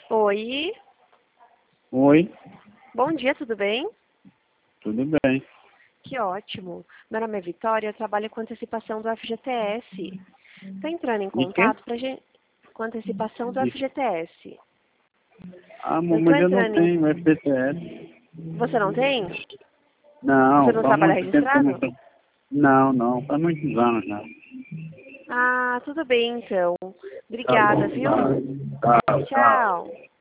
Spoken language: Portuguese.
Oi, Oi, bom dia, tudo bem? tudo bem. Que ótimo. Meu nome é Vitória, eu trabalho com antecipação do FGTS. Estou entrando em De quê? contato com antecipação do De... FGTS. Amor, Eu estou mas eu não entrando em... tenho FGTS. Você não tem? Você Não, não faz trabalha muito tempo que eu não registrado? tenho. Não, não, faz muitos anos já. Ah, tudo bem então. Tá Obrigada, bom, viu? tá, tá, tá. Tchau.